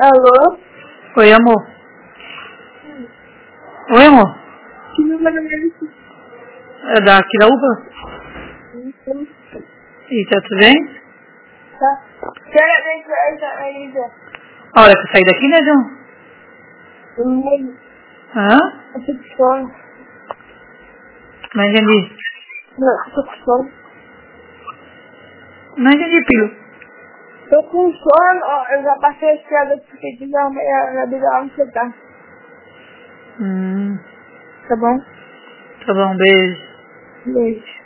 Alô? Oi, amor. Oi, amor. Que número é esse? É daqui da UPA? Sim. E tá tudo bem? Tá. Quero deixar ainda. A hora que eu sair daqui, né, João? Hã? Eu tô com sono. Não entendi. Não, tô com sono. Não entendi, filho. Tô com sono, ó, eu já passei a estrada porque de na vida onde você tá. Tá bom? Tá bom, beijo. Beijo.